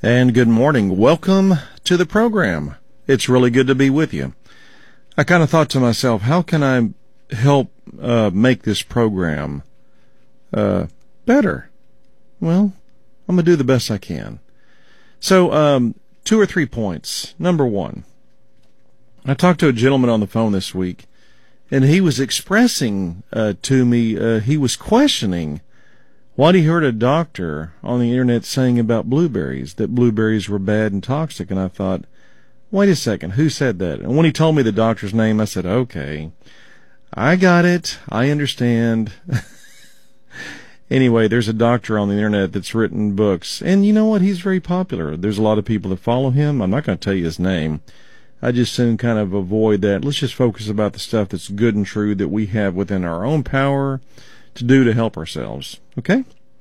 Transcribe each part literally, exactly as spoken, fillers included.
And good morning. Welcome to the program. It's really good to be with you. I kind of thought to myself, how can I help uh, make this program uh, better? Well, I'm going to do the best I can. So, um, two or three points. Number one, I talked to a gentleman on the phone this week, and he was expressing uh, to me, uh, he was questioning what he heard a doctor on the internet saying about blueberries, that blueberries were bad and toxic. And I thought, wait a second, who said that? And when he told me the doctor's name, I said, okay, I got it. I understand. Anyway, there's a doctor on the internet that's written books. And you know what? He's very popular. There's a lot of people that follow him. I'm not going to tell you his name. I just soon kind of avoid that. Let's just focus about the stuff that's good and true that we have within our own power to do to help ourselves. Okay?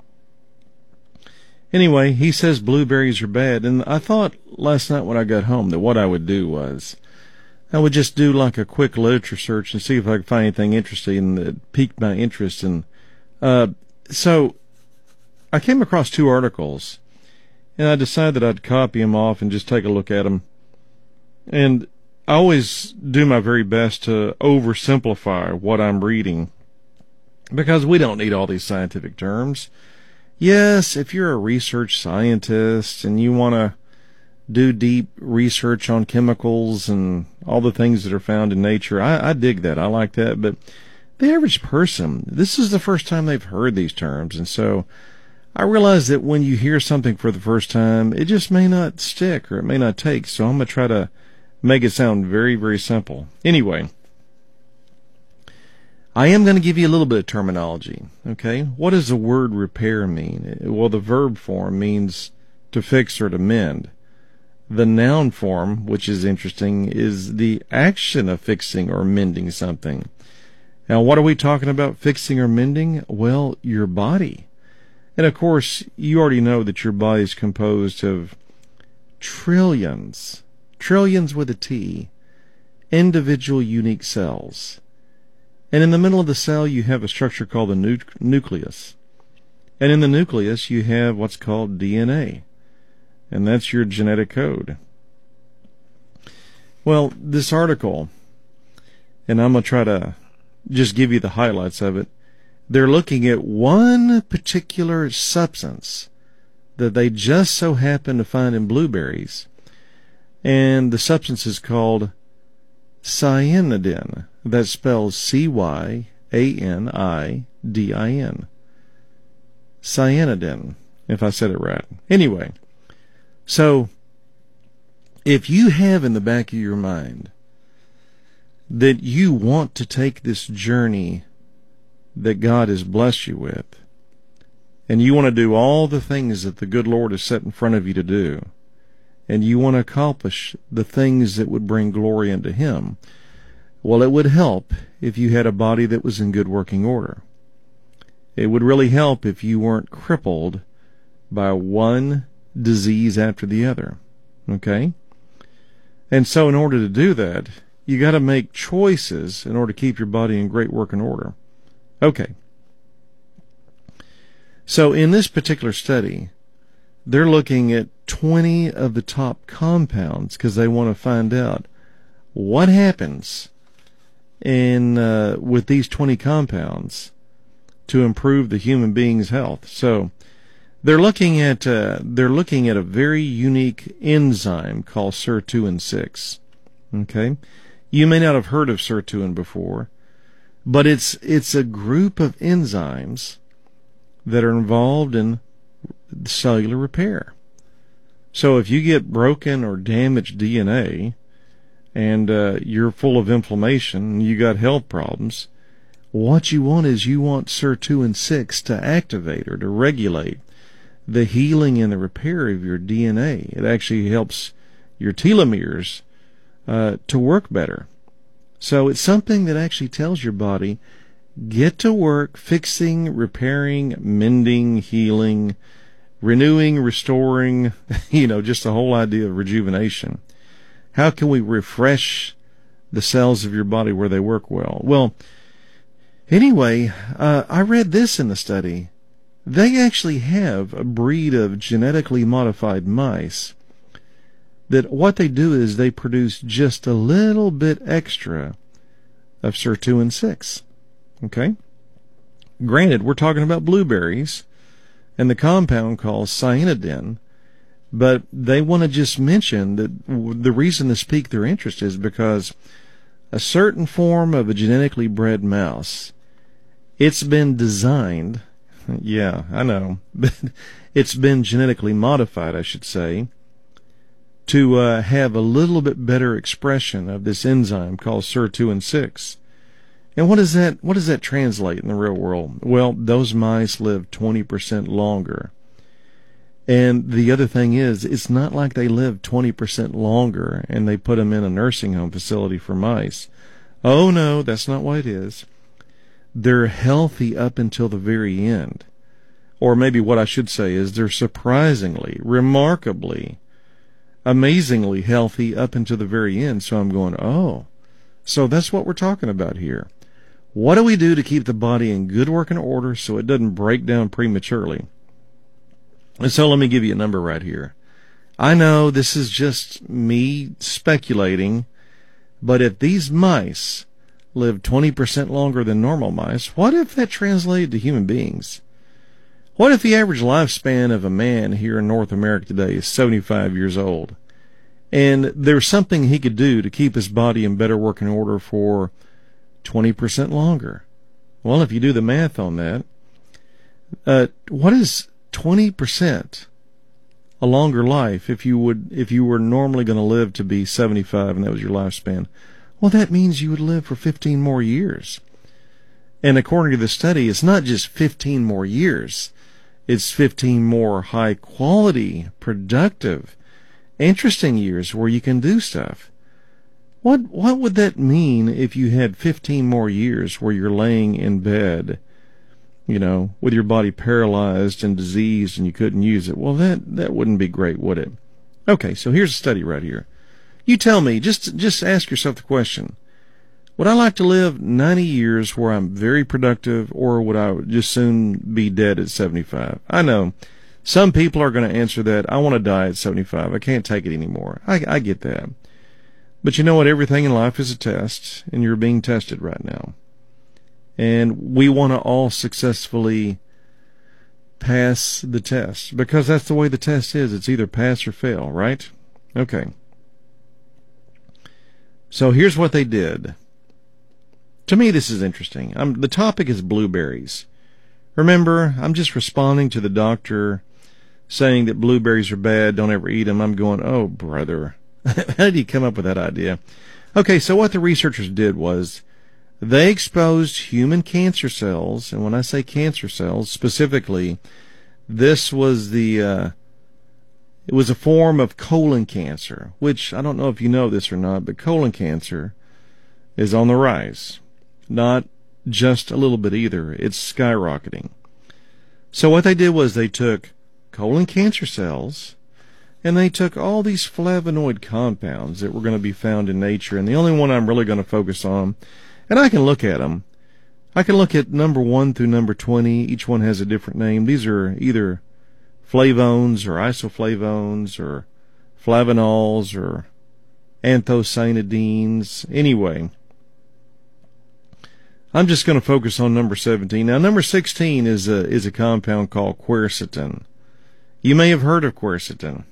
Anyway, he says blueberries are bad, and I thought last night when I got home that what I would do was I would just do like a quick literature search and see if I could find anything interesting that piqued my interest. And uh, so I came across two articles, and I decided that I'd copy them off and just take a look at them. And I always do my very best to oversimplify what I'm reading, because we don't need all these scientific terms. Yes, if you're a research scientist and you want to do deep research on chemicals and all the things that are found in nature, I, I dig that. I like that. But the average person, this is the first time they've heard these terms. And so I realize that when you hear something for the first time, it just may not stick or it may not take. So I'm going to try to make it sound very, very simple. Anyway, I am going to give you a little bit of terminology, okay? What does the word repair mean? Well, the verb form means to fix or to mend. The noun form, which is interesting, is the action of fixing or mending something. Now, what are we talking about, fixing or mending? Well, your body. And, of course, you already know that your body is composed of trillions, trillions with a T, individual unique cells. And in the middle of the cell, you have a structure called the nu- nucleus. And in the nucleus, you have what's called D N A. And that's your genetic code. Well, this article, and I'm going to try to just give you the highlights of it, they're looking at one particular substance that they just so happen to find in blueberries. And the substance is called cyanidin. That spells C Y A N I D I N. Cyanidin, if I said it right. Anyway, so if you have in the back of your mind that you want to take this journey that God has blessed you with, and you want to do all the things that the good Lord has set in front of you to do, and you want to accomplish the things that would bring glory unto Him, well, it would help if you had a body that was in good working order. It would really help if you weren't crippled by one disease after the other. Okay? And so in order to do that, you got to make choices in order to keep your body in great working order. Okay. So in this particular study, they're looking at twenty of the top compounds because they want to find out what happens in uh, with these twenty compounds to improve the human being's health. So they're looking at uh, they're looking at a very unique enzyme called sirtuin six. Okay, you may not have heard of sirtuin before, but it's it's a group of enzymes that are involved in cellular repair. So if you get broken or damaged D N A, and uh, you're full of inflammation, and you got health problems, what you want is you want sirtuin six to activate or to regulate the healing and the repair of your D N A. It actually helps your telomeres uh, to work better. So it's something that actually tells your body, get to work fixing, repairing, mending, healing, renewing, restoring, you know, just the whole idea of rejuvenation. How can we refresh the cells of your body where they work well? Well, anyway, uh, I read this in the study. They actually have a breed of genetically modified mice that what they do is they produce just a little bit extra of sirtuin six. Okay? Granted, we're talking about blueberries and the compound called cyanidin, but they want to just mention that the reason this piqued their interest is because a certain form of a genetically bred mouse, it's been designed, yeah, I know, but it's been genetically modified, I should say, to uh, have a little bit better expression of this enzyme called sirtuin six. And what does that what does that translate in the real world? Well, those mice live twenty percent longer. And the other thing is, it's not like they live twenty percent longer and they put them in a nursing home facility for mice. Oh no, that's not what it is. They're healthy up until the very end. Or maybe what I should say is they're surprisingly, remarkably, amazingly healthy up until the very end. So I'm going, oh, so that's what we're talking about here. What do we do to keep the body in good working order so it doesn't break down prematurely? And so let me give you a number right here. I know this is just me speculating, but if these mice live twenty percent longer than normal mice, what if that translated to human beings? What if the average lifespan of a man here in North America today is seventy-five years old, and there's something he could do to keep his body in better working order for twenty percent longer? Well, if you do the math on that, uh, what is twenty percent a longer life if you would if you were normally going to live to be seventy-five and that was your lifespan? Well, that means you would live for fifteen more years. And according to the study, it's not just fifteen more years. It's fifteen more high quality, productive, interesting years where you can do stuff. What what would that mean if you had fifteen more years where you're laying in bed, you know, with your body paralyzed and diseased and you couldn't use it? Well, that, that wouldn't be great, would it? Okay, so here's a study right here. You tell me, just just ask yourself the question, would I like to live ninety years where I'm very productive, or would I just soon be dead at seventy-five? I know some people are going to answer that, I want to die at seventy-five. I can't take it anymore. I, I get that. But you know what? Everything in life is a test, and you're being tested right now. And we want to all successfully pass the test, because that's the way the test is. It's either pass or fail, right? Okay. So here's what they did. To me, this is interesting. I'm, the topic is blueberries. Remember, I'm just responding to the doctor saying that blueberries are bad, don't ever eat them. I'm going, oh, brother. How did you come up with that idea? Okay, so what the researchers did was they exposed human cancer cells, and when I say cancer cells, specifically, this was the, uh, it was a form of colon cancer, which I don't know if you know this or not, but colon cancer is on the rise. Not just a little bit either. It's skyrocketing. So what they did was they took colon cancer cells, and they took all these flavonoid compounds that were going to be found in nature, and the only one I'm really going to focus on, and I can look at them. I can look at number one through number twenty. Each one has a different name. These are either flavones or isoflavones or flavanols or anthocyanidins. Anyway, I'm just going to focus on number seventeen. Now, number sixteen is a, is a compound called quercetin. You may have heard of quercetin.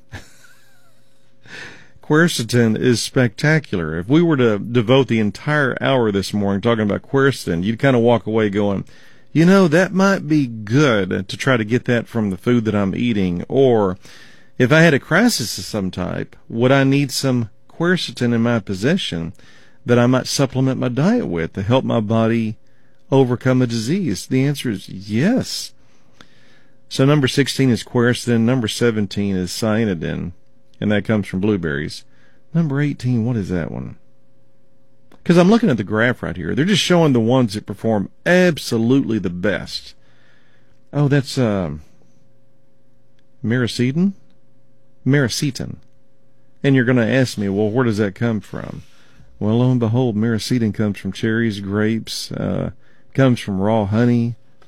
Quercetin is spectacular. If we were to devote the entire hour this morning talking about quercetin, you'd kind of walk away going, you know, that might be good to try to get that from the food that I'm eating. Or if I had a crisis of some type, would I need some quercetin in my possession that I might supplement my diet with to help my body overcome a disease? The answer is yes. So number sixteen is quercetin, number seventeen is cyanidin, and that comes from blueberries. Number eighteen, what is that one? Because I'm looking at the graph right here. They're just showing the ones that perform absolutely the best. Oh, that's uh, miracetin? Miracetin. And you're going to ask me, well, where does that come from? Well, lo and behold, miracetin comes from cherries, grapes, uh, comes from raw honey,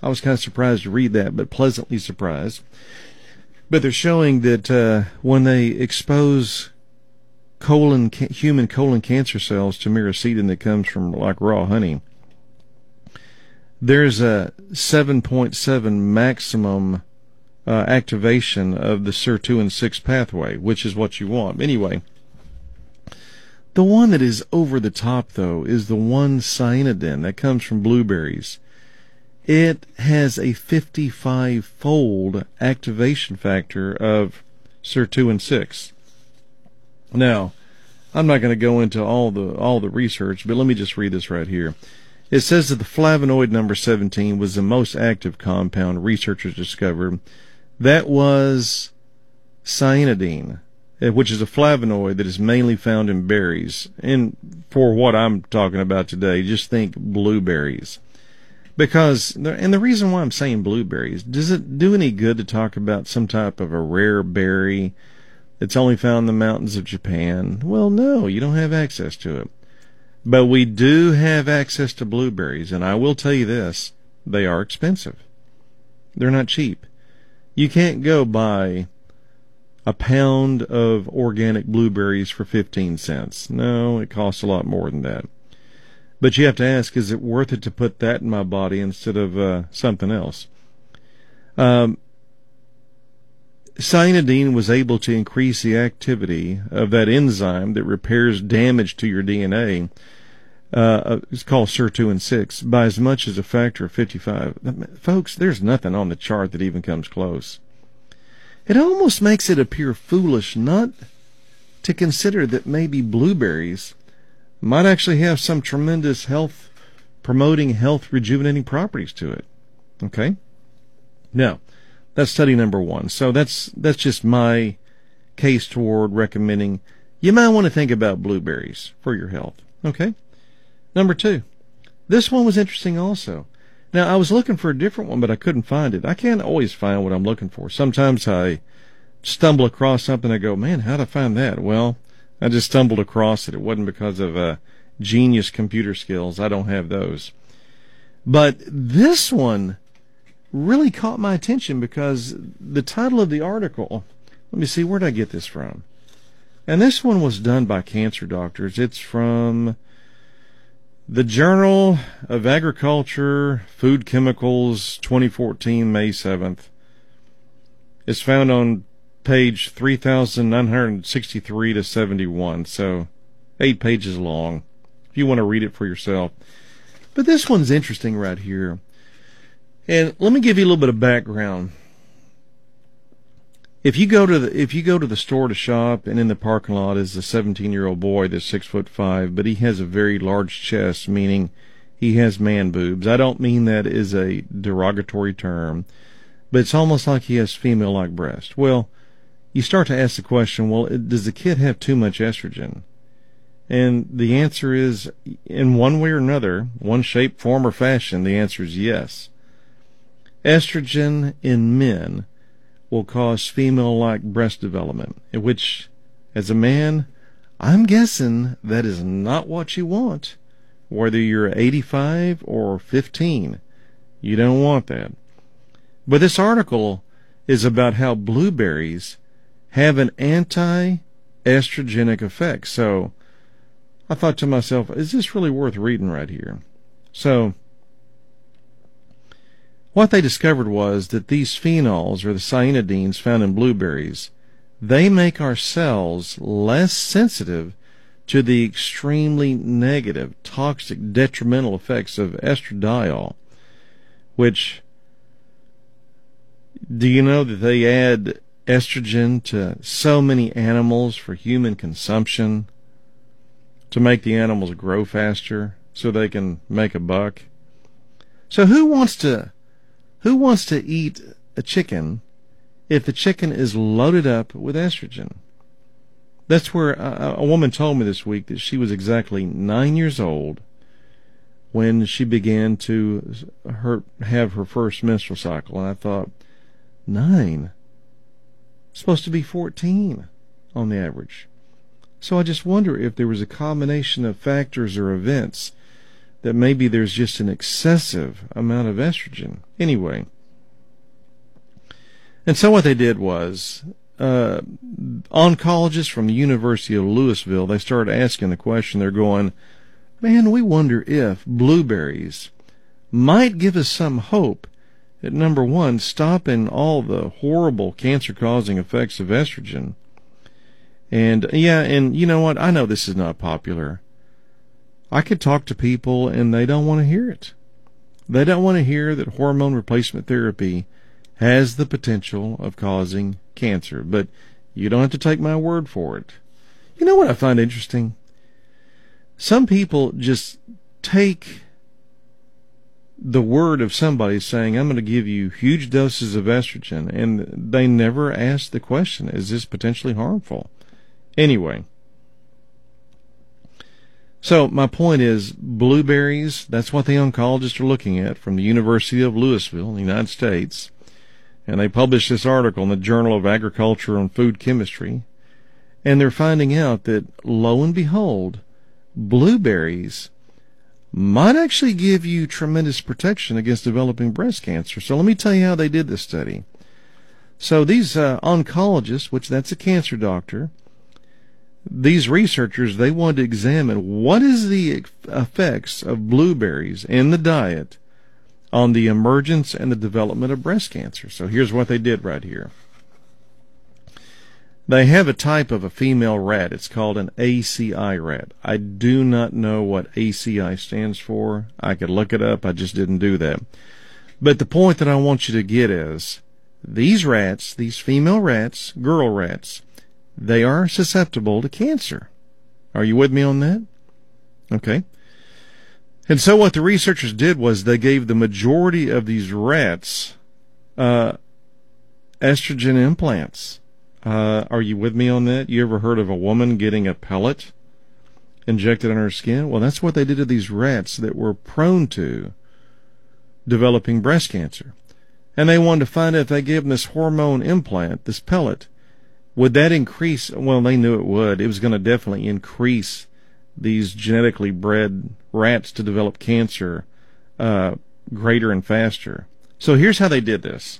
I was kind of surprised to read that, but pleasantly surprised. But they're showing that uh, when they expose colon ca- human colon cancer cells to miracetin that comes from like raw honey, there's a seven point seven maximum uh, activation of the sirtuin six pathway, which is what you want. Anyway, the one that is over the top, though, is the one cyanidin that comes from blueberries. It has a fifty-five-fold activation factor of sirtuin six. Now, I'm not going to go into all the all the research, but let me just read this right here. It says that the flavonoid number seventeen was the most active compound researchers discovered. That was cyanidin, which is a flavonoid that is mainly found in berries. And for what I'm talking about today, just think blueberries. Because, and the reason why I'm saying blueberries, does it do any good to talk about some type of a rare berry that's only found in the mountains of Japan? Well, no, you don't have access to it. But we do have access to blueberries, and I will tell you this, they are expensive. They're not cheap. You can't go buy a pound of organic blueberries for fifteen cents. No, it costs a lot more than that. But you have to ask, is it worth it to put that in my body instead of uh, something else? Um, cyanidin was able to increase the activity of that enzyme that repairs damage to your D N A. Uh, it's called sirtuin six by as much as a factor of fifty-five. Folks, there's nothing on the chart that even comes close. It almost makes it appear foolish not to consider that maybe blueberries might actually have some tremendous health promoting, health rejuvenating properties to it. Okay? Now, that's study number one. So that's that's just my case toward recommending you might want to think about blueberries for your health. Okay? Number two. This one was interesting also. Now, I was looking for a different one, but I couldn't find it. I can't always find what I'm looking for. Sometimes I stumble across something and I go, man, how'd I find that? Well, I just stumbled across it. It wasn't because of uh, genius computer skills. I don't have those. But this one really caught my attention because the title of the article, let me see, where did I get this from? And this one was done by cancer doctors. It's from the Journal of Agriculture, Food Chemicals, twenty fourteen, May seventh. It's found on page three thousand nine hundred sixty-three to seventy-one, so eight pages long, if you want to read it for yourself. But this one's interesting right here. And let me give you a little bit of background. If you go to the if you go to the store to shop, and in the parking lot is a seventeen-year-old boy that's six foot five, but he has a very large chest, meaning he has man boobs. I don't mean that as a derogatory term, but it's almost like he has female-like breasts. Well, you start to ask the question, well, does the kid have too much estrogen? And the answer is, in one way or another, one shape, form, or fashion, the answer is yes. Estrogen in men will cause female-like breast development, which, as a man, I'm guessing that is not what you want. Whether you're eighty-five or fifteen, you don't want that. But this article is about how blueberries have an anti-estrogenic effect. So I thought to myself, is this really worth reading right here? So what they discovered was that these phenols, or the cyanidins found in blueberries, they make our cells less sensitive to the extremely negative, toxic, detrimental effects of estradiol, which, do you know that they add estrogen to so many animals for human consumption to make the animals grow faster so they can make a buck? So who wants to who wants to eat a chicken if the chicken is loaded up with estrogen? That's where a, a woman told me this week that she was exactly nine years old when she began to her, have her first menstrual cycle. And I thought, nine? It's supposed to be fourteen on the average. So I just wonder if there was a combination of factors or events that maybe there's just an excessive amount of estrogen. Anyway. And so what they did was, uh, oncologists from the University of Louisville, they started asking the question. They're going, man, we wonder if blueberries might give us some hope at, number one, stopping all the horrible cancer-causing effects of estrogen. And, yeah, and you know what? I know this is not popular. I could talk to people, and they don't want to hear it. They don't want to hear that hormone replacement therapy has the potential of causing cancer. But you don't have to take my word for it. You know what I find interesting? Some people just take the word of somebody saying, I'm going to give you huge doses of estrogen, and they never ask the question, is this potentially harmful? Anyway, so my point is, blueberries, that's what the oncologists are looking at from the University of Louisville in the United States, and they published this article in the Journal of Agriculture and Food Chemistry, and they're finding out that, lo and behold, blueberries might actually give you tremendous protection against developing breast cancer. So let me tell you how they did this study. So these uh, oncologists, which that's a cancer doctor, these researchers, they wanted to examine what is the effects of blueberries in the diet on the emergence and the development of breast cancer. So here's what they did right here. They have a type of a female rat. It's called an A C I rat. I do not know what A C I stands for. I could look it up. I just didn't do that. But the point that I want you to get is, these rats, these female rats, girl rats, they are susceptible to cancer. Are you with me on that? Okay. And so what the researchers did was they gave the majority of these rats uh, estrogen implants. Uh, are you with me on that? You ever heard of a woman getting a pellet injected in her skin? Well, that's what they did to these rats that were prone to developing breast cancer. And they wanted to find out if they gave them this hormone implant, this pellet, would that increase? Well, they knew it would. It was going to definitely increase these genetically bred rats to develop cancer uh, greater and faster. So here's how they did this.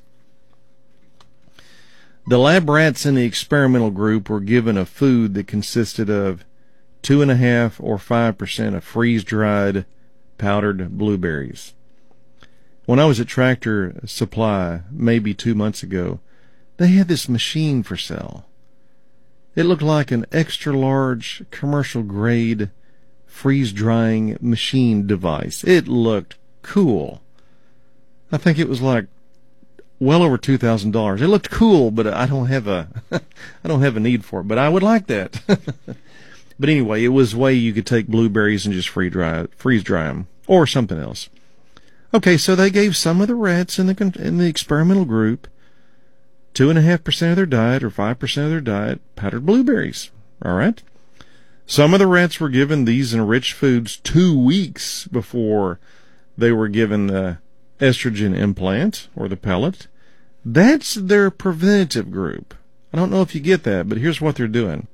The lab rats in the experimental group were given a food that consisted of two and a half or five percent of freeze-dried powdered blueberries. When I was at Tractor Supply maybe two months ago, they had this machine for sale. It looked like an extra-large commercial-grade freeze-drying machine device. It looked cool. I think it was like well over two thousand dollars. It looked cool, but I don't have a I don't have a need for it. But I would like that. But anyway, it was a way you could take blueberries and just freeze dry freeze dry them or something else. Okay, so they gave some of the rats in the in the experimental group two and a half percent of their diet or five percent of their diet powdered blueberries. All right. Some of the rats were given these enriched foods two weeks before they were given the estrogen implant or the pellet. That's their preventative group. I don't know if you get that, but here's what they're doing.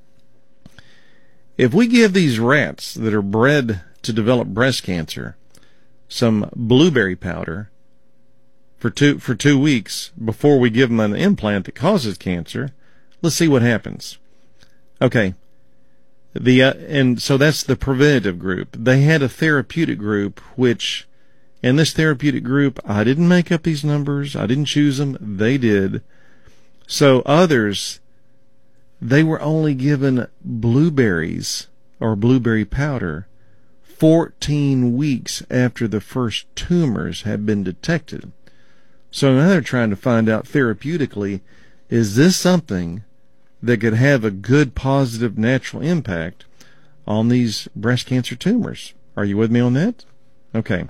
If we give these rats that are bred to develop breast cancer some blueberry powder for two for two weeks before we give them an implant that causes cancer, let's see what happens. Okay. The uh, and so that's the preventative group. They had a therapeutic group, which in this therapeutic group, I didn't make up these numbers. I didn't choose them. They did. So others, they were only given blueberries or blueberry powder fourteen weeks after the first tumors had been detected. So now they're trying to find out therapeutically, is this something that could have a good, positive, natural impact on these breast cancer tumors? Are you with me on that? Okay.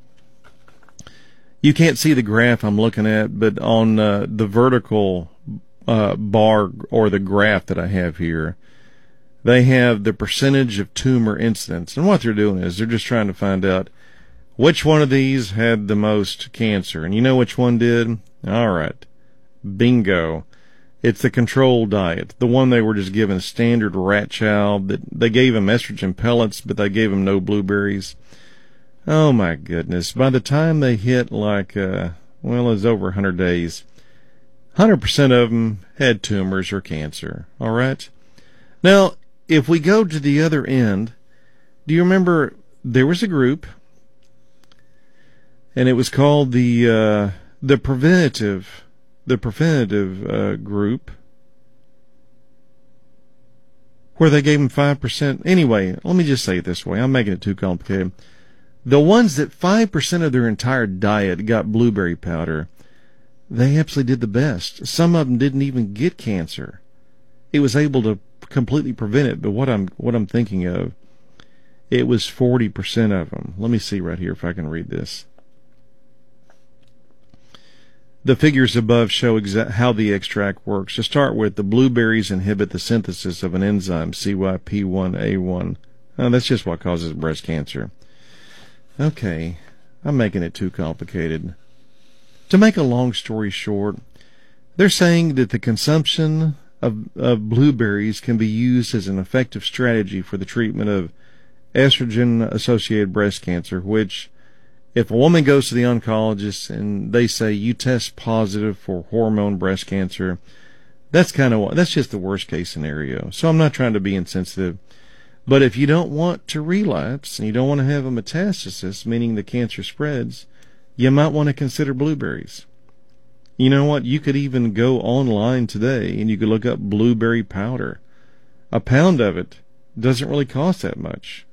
You can't see the graph I'm looking at, but on uh, the vertical uh, bar or the graph that I have here, they have the percentage of tumor incidence. And what they're doing is they're just trying to find out which one of these had the most cancer. And you know which one did? All right. Bingo. It's the control diet, the one they were just given standard rat chow. That they gave them estrogen pellets, but they gave them no blueberries. Oh, my goodness. By the time they hit, like, uh, well, it was over one hundred days, one hundred percent of them had tumors or cancer. All right? Now, if we go to the other end, do you remember there was a group, and it was called the uh, the preventative the preventative uh, group, where they gave them five percent. Anyway, let me just say it this way. I'm making it too complicated. The ones that five percent of their entire diet got blueberry powder, they absolutely did the best. Some of them didn't even get cancer. It was able to completely prevent it, but what I'm what I'm thinking of, it was forty percent of them. Let me see right here if I can read this. The figures above show exa- how the extract works. To start with, the blueberries inhibit the synthesis of an enzyme, C Y P one A one. Oh, that's just what causes breast cancer. Okay, I'm making it too complicated. To make a long story short, they're saying that the consumption of, of blueberries can be used as an effective strategy for the treatment of estrogen-associated breast cancer, which, if a woman goes to the oncologist and they say you test positive for hormone breast cancer, that's kind of that's just the worst case scenario. So I'm not trying to be insensitive, but if you don't want to relapse and you don't want to have a metastasis, meaning the cancer spreads, you might want to consider blueberries. You know what? You could even go online today and you could look up blueberry powder. A pound of it doesn't really cost that much.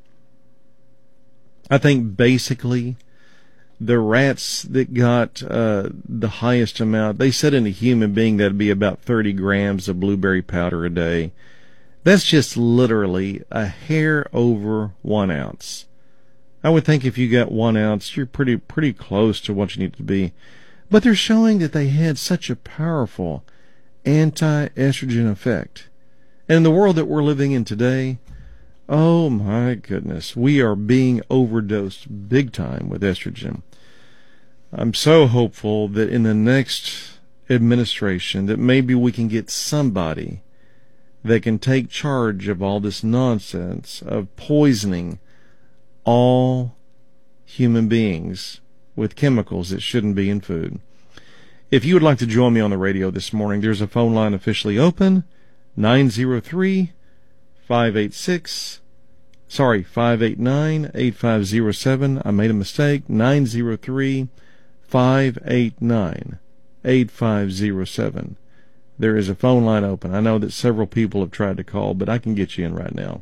I think basically the rats that got uh, the highest amount, they said in a human being that'd be about thirty grams of blueberry powder a day. That's just literally a hair over one ounce. I would think if you got one ounce, you're pretty pretty close to what you need to be. But they're showing that they had such a powerful anti-estrogen effect. And in the world that we're living in today, oh my goodness, we are being overdosed big time with estrogen. I'm so hopeful that in the next administration that maybe we can get somebody that can take charge of all this nonsense of poisoning all human beings with chemicals that shouldn't be in food. If you would like to join me on the radio this morning, there's a phone line officially open, nine zero three, five eight six, sorry, five eight nine, eight five zero seven. I made a mistake, nine zero three, five eight nine, eight five zero seven. There is a phone line open. I know that several people have tried to call, but I can get you in right now.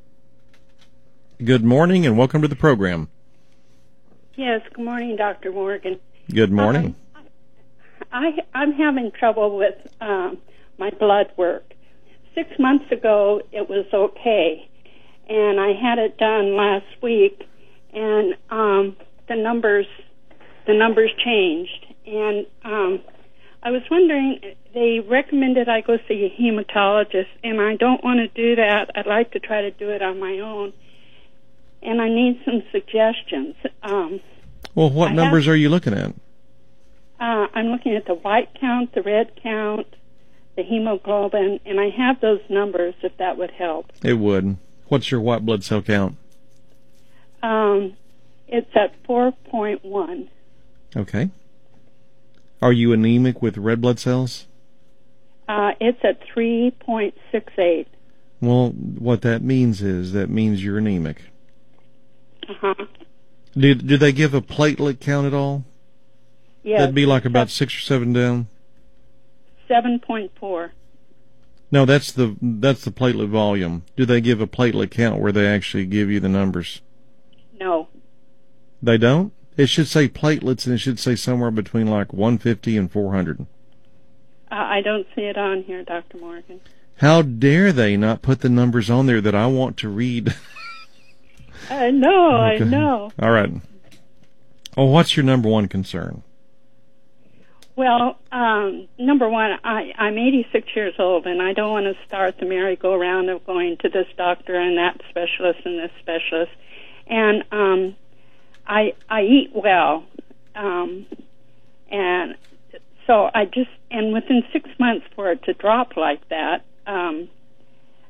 Good morning and welcome to the program. Yes, good morning, Doctor Morgan. Good morning. Um, I, I'm having trouble with um, my blood work. Six months ago, it was okay, and I had it done last week, and um, the numbers the numbers changed. And um, I was wondering, they recommended I go see a hematologist, and I don't want to do that. I'd like to try to do it on my own. And I need some suggestions. Um, well, what I numbers have, are you looking at? Uh, I'm looking at the white count, the red count, the hemoglobin, and I have those numbers if that would help. It would. What's your white blood cell count? Um, it's at four point one. Okay. Are you anemic with red blood cells? Uh, it's at three point six eight. Well, what that means is that means you're anemic. Uh-huh. Do, do they give a platelet count at all? Yes. That'd be like about six or seven down? seven point four. No, that's the that's the platelet volume. Do they give a platelet count where they actually give you the numbers? No. They don't? It should say platelets, and it should say somewhere between like one fifty and four hundred. Uh, I don't see it on here, Doctor Morgan. How dare they not put the numbers on there that I want to read? I know, Okay. I know. All right. Well, what's your number one concern? Well, um, number one, I, I'm eighty-six years old, and I don't want to start the merry-go-round of going to this doctor and that specialist and this specialist. And um, I I eat well, um, and so I just and within six months for it to drop like that, um,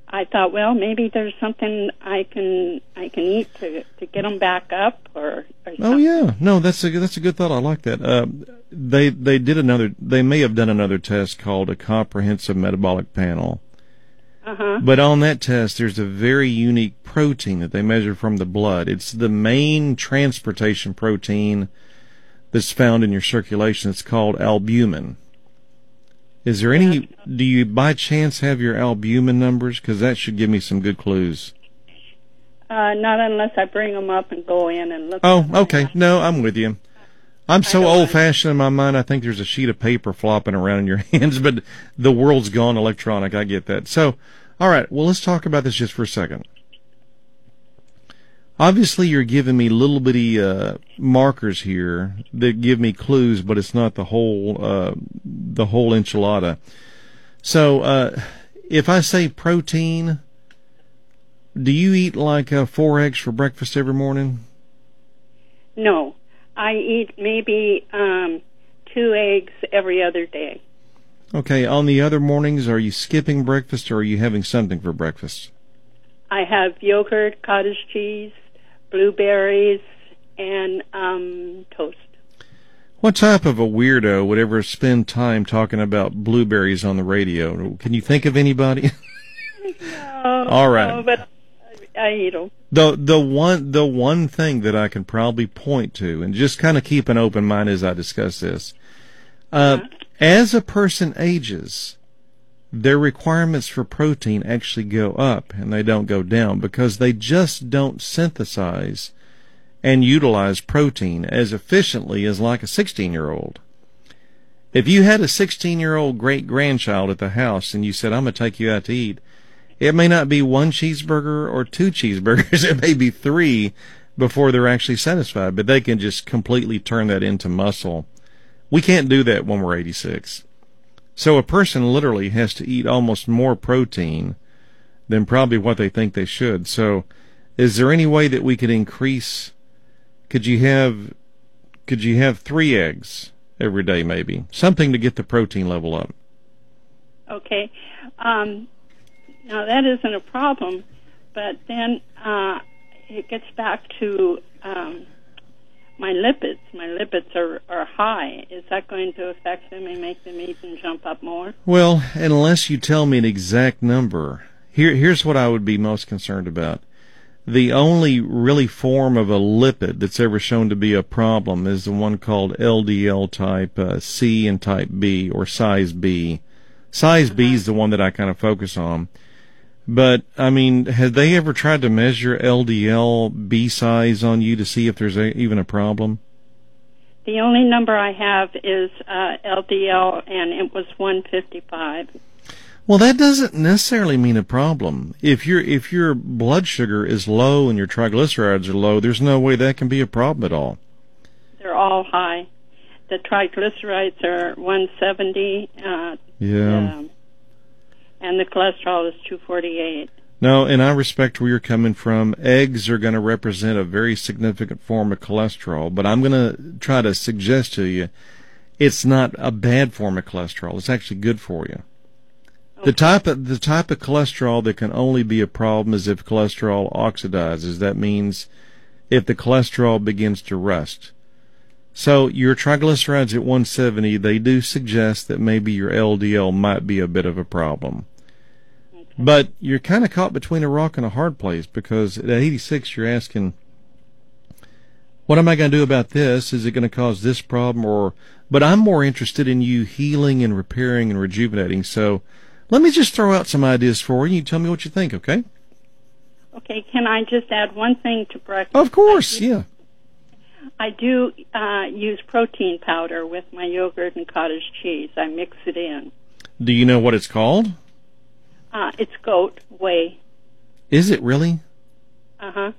I thought, well, maybe there's something I can I can eat to to get them back up, or, or oh yeah, no, that's a that's a good thought. I like that. Uh, they they did another. They may have done another test called a comprehensive metabolic panel. Uh-huh. But on that test, there's a very unique protein that they measure from the blood. It's the main transportation protein that's found in your circulation. It's called albumin. Is there any, do you by chance have your albumin numbers? Because that should give me some good clues. Uh, not unless I bring them up and go in and look. Oh, at them. okay. No, I'm with you. I'm so I don't old-fashioned in my mind, I think there's a sheet of paper flopping around in your hands, but the world's gone electronic. I get that. So, all right, well, let's talk about this just for a second. Obviously, you're giving me little bitty uh, markers here that give me clues, but it's not the whole uh, the whole enchilada. So, uh, if I say protein, do you eat like uh, four eggs for breakfast every morning? No, I eat maybe um, two eggs every other day. Okay, on the other mornings, are you skipping breakfast or are you having something for breakfast? I have yogurt, cottage cheese, blueberries, and um, toast. What type of a weirdo would ever spend time talking about blueberries on the radio? Can you think of anybody? No, All right. no, but I eat them. The the one the one thing that I can probably point to, and just kind of keep an open mind as I discuss this, uh, Uh-huh. as a person ages, their requirements for protein actually go up and they don't go down because they just don't synthesize and utilize protein as efficiently as like a sixteen-year-old. If you had a sixteen-year-old great-grandchild at the house and you said, I'm going to take you out to eat, it may not be one cheeseburger or two cheeseburgers. It may be three before they're actually satisfied, but they can just completely turn that into muscle. We can't do that when we're eighty-six. So a person literally has to eat almost more protein than probably what they think they should. So is there any way that we could increase, could you have, could you have three eggs every day maybe? Something to get the protein level up. Okay. Um, now, that isn't a problem, but then uh, it gets back to um, my lipids. My lipids are, are high. Is that going to affect them and make them even jump up more? Well, unless you tell me an exact number, here, here's what I would be most concerned about. The only really form of a lipid that's ever shown to be a problem is the one called L D L type uh, C and type B, or size B. Size uh-huh. B is the one that I kind of focus on. But, I mean, have they ever tried to measure L D L B size on you to see if there's a, even a problem? The only number I have is uh, L D L, and it was one fifty-five. Well, that doesn't necessarily mean a problem. If your if your blood sugar is low and your triglycerides are low, there's no way that can be a problem at all. They're all high. The triglycerides are one seventy. Uh, yeah. Um, and the cholesterol is two forty-eight. No, and I respect where you're coming from. Eggs are going to represent a very significant form of cholesterol, but I'm going to try to suggest to you it's not a bad form of cholesterol. It's actually good for you. Okay. The type of the type of cholesterol that can only be a problem is if cholesterol oxidizes. That means if the cholesterol begins to rust. So your triglycerides at one seventy, they do suggest that maybe your L D L might be a bit of a problem. Okay. But you're kind of caught between a rock and a hard place because at eighty-six you're asking, what am I going to do about this? Is it going to cause this problem? Or, but I'm more interested in you healing and repairing and rejuvenating. So let me just throw out some ideas for you. You tell me what you think, okay? Okay, can I just add one thing to breakfast? Of course, yeah. I do uh, use protein powder with my yogurt and cottage cheese. I mix it in. Do you know what it's called? Uh, it's goat whey. Is it really? Uh-huh.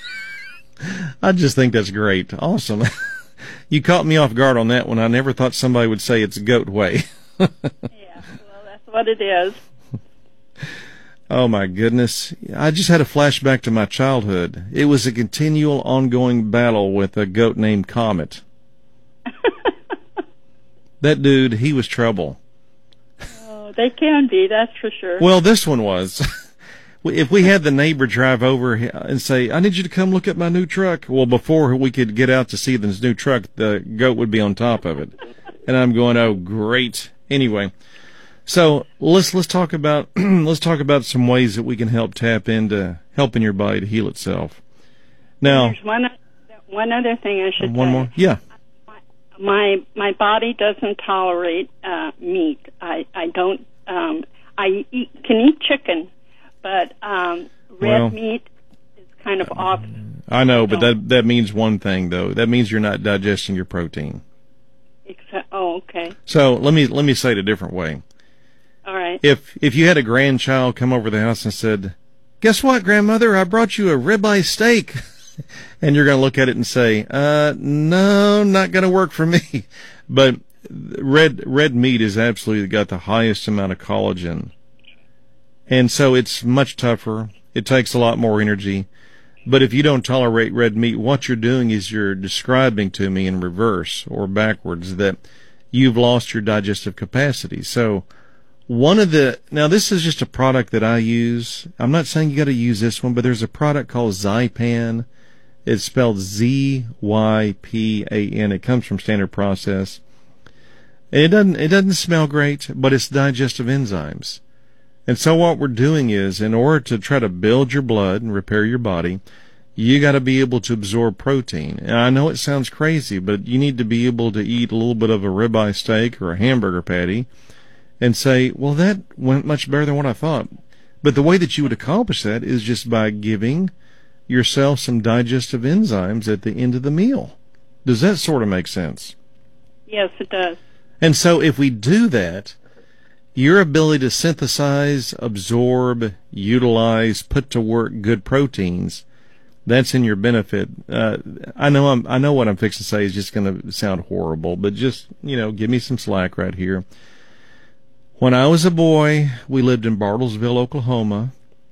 I just think that's great. Awesome. You caught me off guard on that one. I never thought somebody would say it's goat whey. Yeah, well, that's what it is. Oh, my goodness. I just had a flashback to my childhood. It was a continual, ongoing battle with a goat named Comet. That dude, he was trouble. Oh, they can be, that's for sure. Well, this one was. if we had the neighbor drive over and say, I need you to come look at my new truck. Well, before we could get out to see this new truck, the goat would be on top of it. And I'm going, oh, great. Anyway, so let's let's talk about let's talk about some ways that we can help tap into helping your body to heal itself. Now, there's one one other thing I should one say. more, yeah. My my body doesn't tolerate uh, meat. I I don't. Um, I eat, can eat chicken, but um, red Well, meat is kind of off. I know, but that that means one thing though. That means you're not digesting your protein. Except, oh, okay. So let me let me say it a different way. All right. If if you had a grandchild come over the house and said, "Guess what, grandmother? I brought you a ribeye steak," and you're going to look at it and say, "Uh, no, not going to work for me." But red red meat has absolutely got the highest amount of collagen, and so it's much tougher. It takes a lot more energy. But if you don't tolerate red meat, what you're doing is you're describing to me in reverse or backwards that you've lost your digestive capacity. So one of the, now this is just a product that I use. I'm not saying you got to use this one, but there's a product called Zypan. It's spelled Z Y P A N. It comes from Standard Process. It doesn't, it doesn't smell great, but it's digestive enzymes. And so what we're doing is, in order to try to build your blood and repair your body, you got to be able to absorb protein. And I know it sounds crazy, but you need to be able to eat a little bit of a ribeye steak or a hamburger patty and say, well, that went much better than what I thought. But the way that you would accomplish that is just by giving yourself some digestive enzymes at the end of the meal. Does that sort of make sense? Yes, it does. And so if we do that, your ability to synthesize, absorb, utilize, put to work good proteins, that's in your benefit. Uh, I know I'm, I know what I'm fixing to say is just going to sound horrible, but just, you know, give me some slack right here. When I was a boy, we lived in Bartlesville, Oklahoma,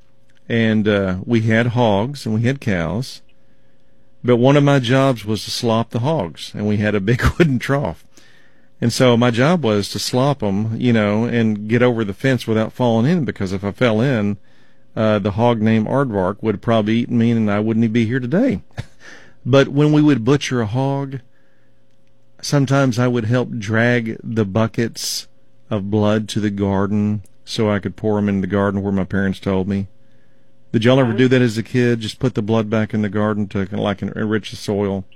and uh, we had hogs and we had cows. But one of my jobs was to slop the hogs, and we had a big wooden trough. And so my job was to slop them, you know, and get over the fence without falling in, because if I fell in, uh, the hog named Aardvark would have probably eaten me and I wouldn't be here today. But when we would butcher a hog, sometimes I would help drag the buckets of blood to the garden so I could pour them in the garden where my parents told me. Did y'all ever do that as a kid? Just put the blood back in the garden to like enrich the soil?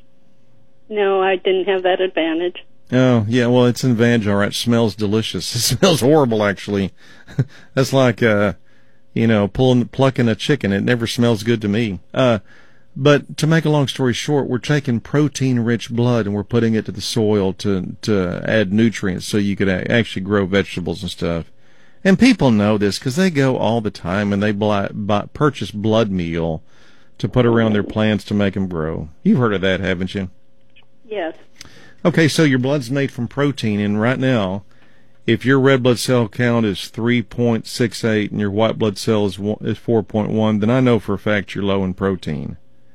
No, I didn't have that advantage. Oh, yeah, well, it's an advantage, all right. It smells delicious. It smells horrible, actually. That's like, uh, you know, pulling, plucking a chicken. It never smells good to me. Uh, but to make a long story short, we're taking protein-rich blood and we're putting it to the soil to, to add nutrients so you could a- actually grow vegetables and stuff. And people know this because they go all the time and they buy, buy, purchase blood meal to put around their plants to make them grow. You've heard of that, haven't you? Yes. Okay, so your blood's made from protein, and right now, if your red blood cell count is three point six eight and your white blood cell is is four point one, then I know for a fact you're low in protein.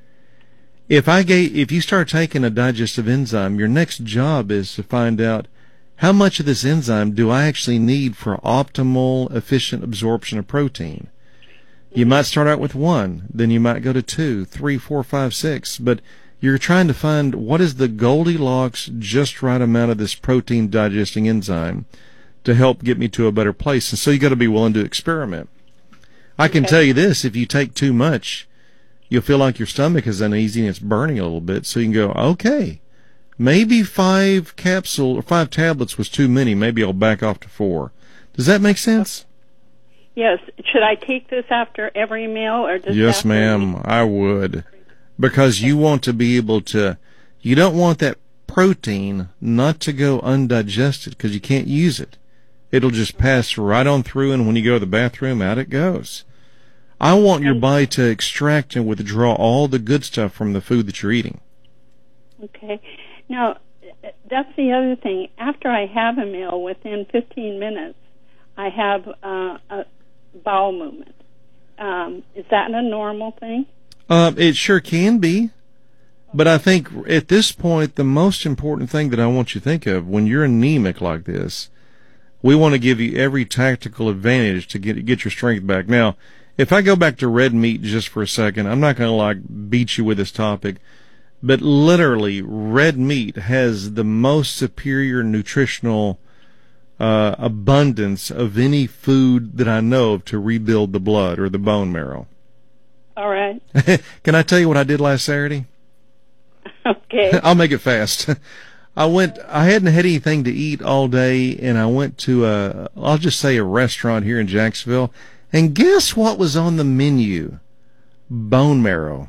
If I gave, if you start taking a digestive enzyme, your next job is to find out how much of this enzyme do I actually need for optimal, efficient absorption of protein. You might start out with one, then you might go to two, three, four, five, six, but you're trying to find what is the Goldilocks just right amount of this protein digesting enzyme to help get me to a better place. And so you got to be willing to experiment. I can Okay. tell you this, if you take too much, you'll feel like your stomach is uneasy and it's burning a little bit. So you can go, okay, maybe five capsule or five tablets was too many. Maybe I'll back off to four. Does that make sense? Yes. Should I take this after every meal or just Yes, after ma'am, I would. Because you want to be able to, you don't want that protein not to go undigested because you can't use it. It'll just pass right on through, and when you go to the bathroom, out it goes. I want your body to extract and withdraw all the good stuff from the food that you're eating. Okay. Now, that's the other thing. After I have a meal, within fifteen minutes, I have uh, a bowel movement. Um, is that a normal thing? Uh, it sure can be. But I think at this point, the most important thing that I want you to think of when you're anemic like this, we want to give you every tactical advantage to get get your strength back. Now, if I go back to red meat just for a second, I'm not going to like beat you with this topic, but literally red meat has the most superior nutritional uh, abundance of any food that I know of to rebuild the blood or the bone marrow. All right. Can I tell you what I did last Saturday? Okay. I'll make it fast. I went, I hadn't had anything to eat all day, and I went to a, I'll just say a restaurant here in Jacksonville, and guess what was on the menu? Bone marrow.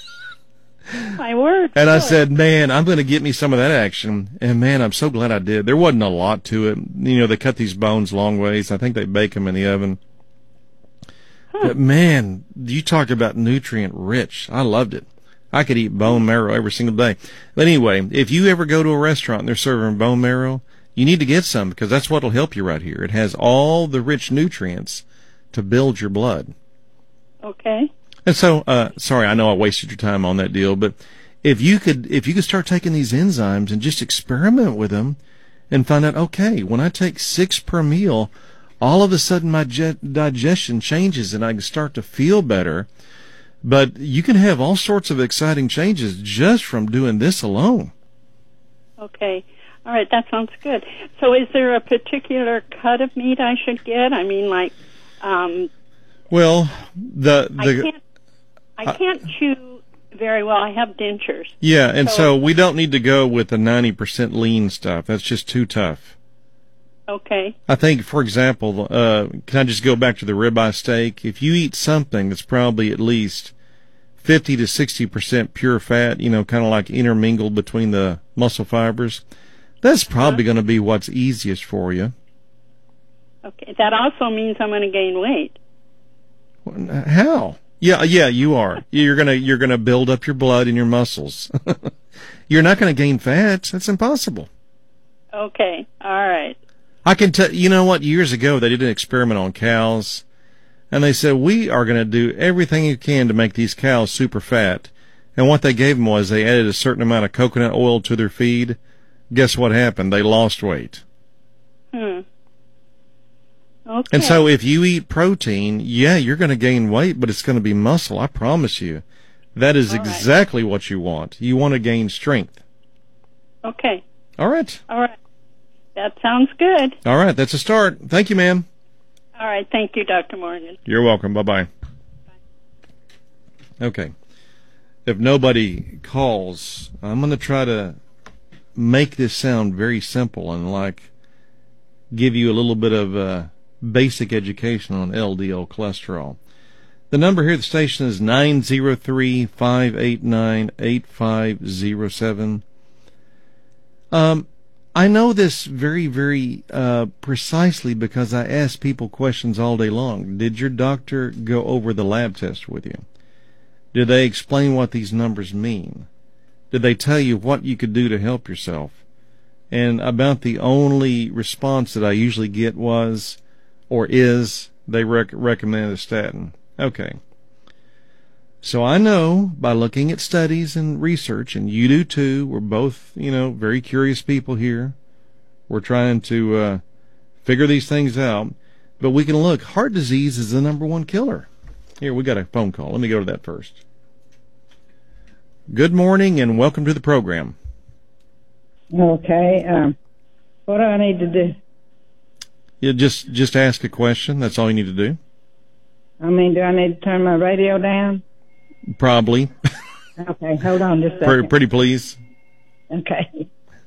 My word. And I said, man, I'm going to get me some of that action. And man, I'm so glad I did. There wasn't a lot to it. You know, they cut these bones long ways. I think they bake them in the oven. Huh. But man, you talk about nutrient rich. I loved it. I could eat bone marrow every single day. But anyway, if you ever go to a restaurant and they're serving bone marrow, you need to get some because that's what will help you right here. It has all the rich nutrients to build your blood. Okay. And so, uh, sorry, I know I wasted your time on that deal, but if you could, if you could start taking these enzymes and just experiment with them and find out, okay, when I take six per meal, all of a sudden my je- digestion changes and I can start to feel better. But you can have all sorts of exciting changes just from doing this alone. Okay. All right. That sounds good. So is there a particular cut of meat I should get? I mean, like, um, well, the, the, I can't, I can't chew very well. I have dentures. Yeah. And so, so we don't need to go with the ninety percent lean stuff. That's just too tough. Okay. I think, for example, uh, can I just go back to the ribeye steak? If you eat something that's probably at least fifty to sixty percent pure fat, you know, kind of like intermingled between the muscle fibers, that's probably uh-huh. going to be what's easiest for you. Okay. That also means I'm going to gain weight. How? Yeah, yeah, you are. You're gonna you're gonna build up your blood and your muscles. You're not going to gain fat. That's impossible. Okay. All right. I can tell, you know what, years ago they did an experiment on cows, and they said, we are going to do everything you can to make these cows super fat. And what they gave them was they added a certain amount of coconut oil to their feed. Guess what happened? They lost weight. Hmm. Okay. And so if you eat protein, yeah, you're going to gain weight, but it's going to be muscle, I promise you. That is All exactly right. what you want. You want to gain strength. Okay. All right. All right. That sounds good. All right, that's a start. Thank you, ma'am. All right, thank you, Doctor Morgan. You're welcome. Bye-bye. Bye. Okay. If nobody calls, I'm going to try to make this sound very simple and like give you a little bit of uh, basic education on L D L cholesterol. The number here at the station is nine zero three, five eight nine, eight five zero seven. Um, I know this very, very uh, precisely because I ask people questions all day long. Did your doctor go over the lab test with you? Did they explain what these numbers mean? Did they tell you what you could do to help yourself? And about the only response that I usually get was, or is, they rec- recommend a statin. Okay. So I know by looking at studies and research, and you do too, we're both, you know, very curious people here. We're trying to uh, figure these things out. But we can look. Heart disease is the number one killer. Here, we got a phone call. Let me go to that first. Good morning and welcome to the program. Okay. Um, what do I need to do? You just just ask a question. That's all you need to do. I mean, do I need to turn my radio down? Probably. Okay, hold on just a Pretty, second. pretty please. Okay.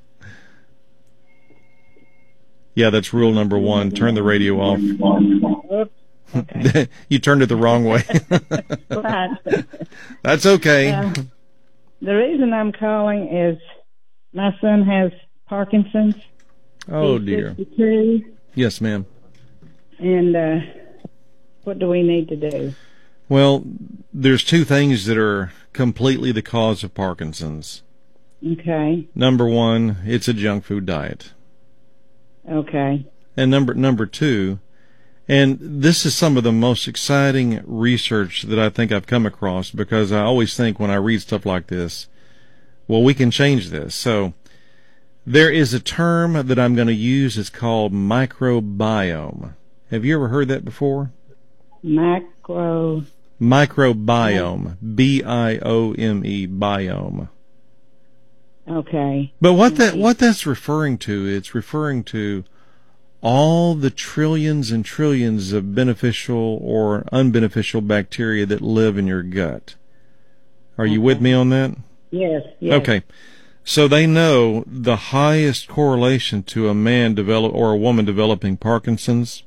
Yeah, that's rule number one. Turn the radio off. Oops. Okay. You turned it the wrong way. Right. That's okay. Uh, the reason I'm calling is my son has Parkinson's. Oh, He's dear. fifty-two, Yes, ma'am. and uh, what do we need to do? Well, there's two things that are completely the cause of Parkinson's. Okay. Number one, it's a junk food diet. Okay. And number number two, and this is some of the most exciting research that I think I've come across, because I always think when I read stuff like this, well, we can change this. So there is a term that I'm going to use. It's called microbiome. Have you ever heard that before? Macro. Microbiome. B I O M E, biome. Okay. But what that what that's referring to, it's referring to all the trillions and trillions of beneficial or unbeneficial bacteria that live in your gut. Are you Okay. with me on that? Yes, yes. Okay. So they know the highest correlation to a man develop or a woman developing Parkinson's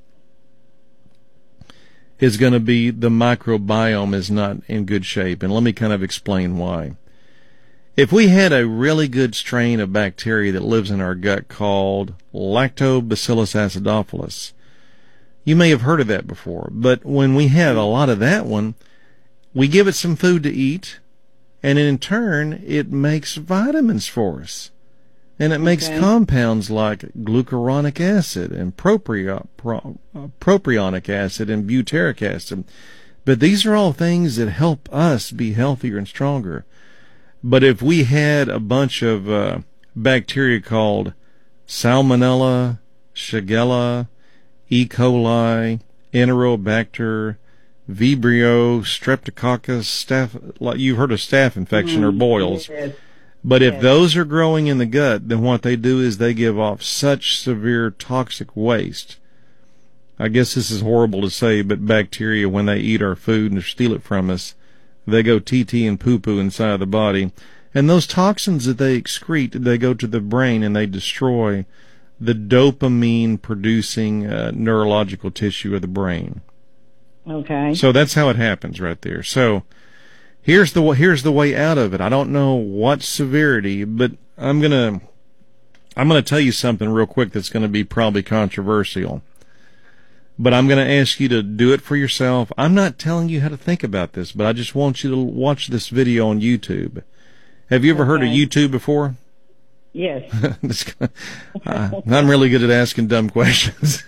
is going to be the microbiome is not in good shape. And let me kind of explain why. If we had a really good strain of bacteria that lives in our gut called Lactobacillus acidophilus, you may have heard of that before, but when we have a lot of that one, we give it some food to eat, and in turn, it makes vitamins for us. And it makes Okay. compounds like glucuronic acid and proprio, pro, uh, propionic acid and butyric acid. But these are all things that help us be healthier and stronger. But if we had a bunch of uh, bacteria called Salmonella, Shigella, E. coli, Enterobacter, Vibrio, Streptococcus, staph, like you've heard of staph infection or boils. Yes. But if Yes. those are growing in the gut, then what they do is they give off such severe toxic waste. I guess this is horrible to say, but bacteria, when they eat our food and steal it from us, they go T T and poo-poo inside of the body. And those toxins that they excrete, they go to the brain and they destroy the dopamine-producing uh, neurological tissue of the brain. Okay. So that's how it happens right there. So here's the here's the way out of it. I don't know what severity, but I'm gonna I'm gonna tell you something real quick that's gonna be probably controversial. But I'm gonna ask you to do it for yourself. I'm not telling you how to think about this, but I just want you to watch this video on YouTube. Have you ever heard of Okay. YouTube before? Yes. This guy- uh, I'm really good at asking dumb questions.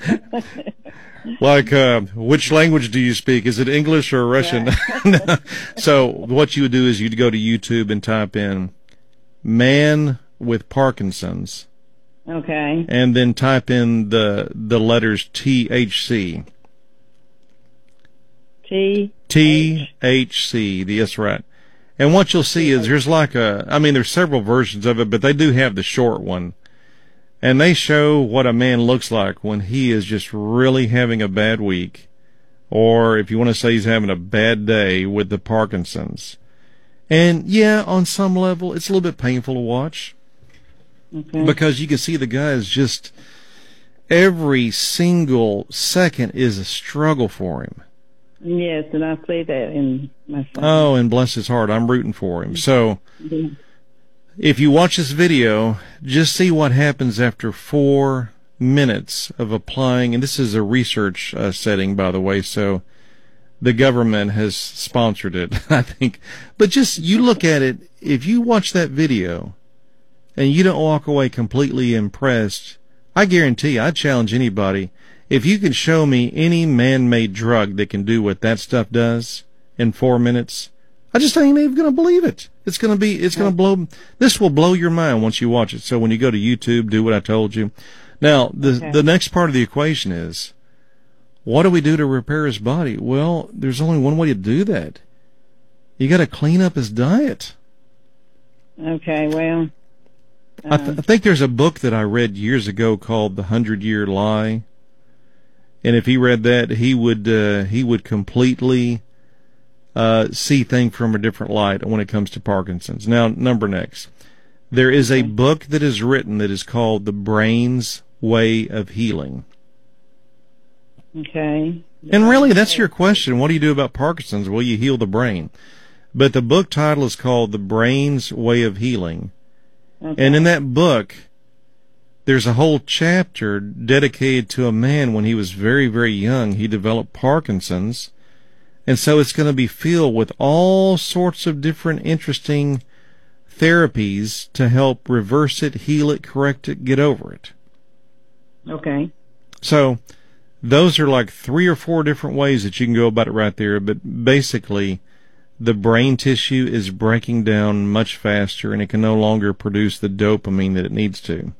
Like, uh, which language do you speak? Is it English or Russian? No. So what you would do is you'd go to YouTube and type in man with Parkinson's Okay. and then type in the the letters T H C. T. T H C, that's right. And what you'll see is there's like a, I mean, there's several versions of it, but they do have the short one. And they show what a man looks like when he is just really having a bad week, or if you want to say he's having a bad day with the Parkinson's. And yeah, on some level, it's a little bit painful to watch Okay. because you can see the guy is just, every single second is a struggle for him. Yes, and I see that in my son. Oh, and bless his heart, I'm rooting for him. So, Mhm. if you watch this video, just see what happens after four minutes of applying, and this is a research uh, setting, by the way, so the government has sponsored it, I think. But just, you look at it, if you watch that video, and you don't walk away completely impressed, I guarantee, I challenge anybody, if you can show me any man-made drug that can do what that stuff does in four minutes, I just ain't even going to believe it. It's going to be, it's going to blow, this will blow your mind once you watch it. So when you go to YouTube, do what I told you. Now, the, Okay. the next part of the equation is, what do we do to repair his body? Well, there's only one way to do that. You got to clean up his diet. Okay, well. I, th- I think there's a book that I read years ago called The Hundred Year Lie. And if he read that, he would, uh, he would completely, uh, see things from a different light when it comes to Parkinson's. Now, number next. There is a book that is written that is called The Brain's Way of Healing. Okay. And really, that's your question. What do you do about Parkinson's? Well, you heal the brain. But the book title is called The Brain's Way of Healing. Okay. And in that book, there's a whole chapter dedicated to a man when he was very, very young. He developed Parkinson's. And so it's going to be filled with all sorts of different interesting therapies to help reverse it, heal it, correct it, get over it. Okay. So those are like three or four different ways that you can go about it right there. But basically, the brain tissue is breaking down much faster, and it can no longer produce the dopamine that it needs to.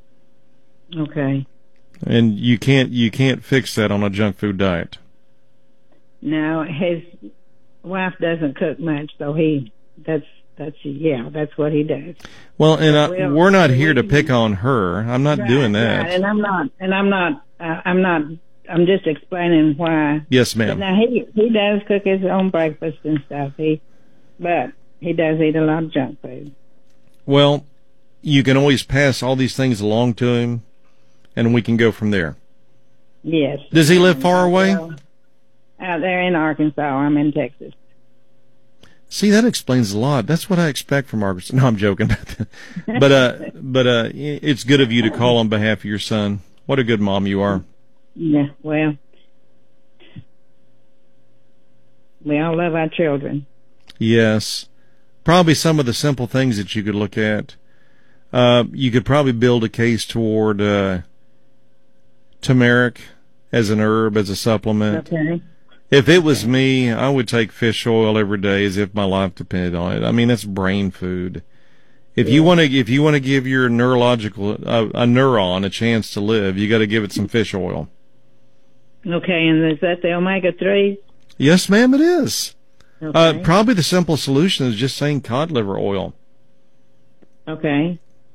Okay. And you can't you can't fix that on a junk food diet. No, his wife doesn't cook much, so he that's that's yeah, that's what he does. Well, and I, Well, we're not here to we- pick on her. I'm not Right, doing that. right, and I'm not, and I'm not, uh, I'm not. I'm just explaining why. Yes, But ma'am. now he he does cook his own breakfast and stuff. He, but he does eat a lot of junk food. Well, you can always pass all these things along to him, and we can go from there. Yes. Does he live far away? Well, out there in Arkansas. I'm in Texas. See, that explains a lot. That's what I expect from Arkansas. No, I'm joking. but uh, but uh, it's good of you to call on behalf of your son. What a good mom you are. Yeah. Well, we all love our children. Yes. Probably some of the simple things that you could look at. Uh, you could probably build a case toward uh, turmeric as an herb, as a supplement. Okay. If it was me, I would take fish oil every day as if my life depended on it. I mean, that's brain food. If you want to, if you want to give your neurological uh, a neuron a chance to live, you got to give it some fish oil. Okay, and is that the omega three? Yes, ma'am, it is. Okay. Uh, probably the simple solution is just saying cod liver oil. Okay.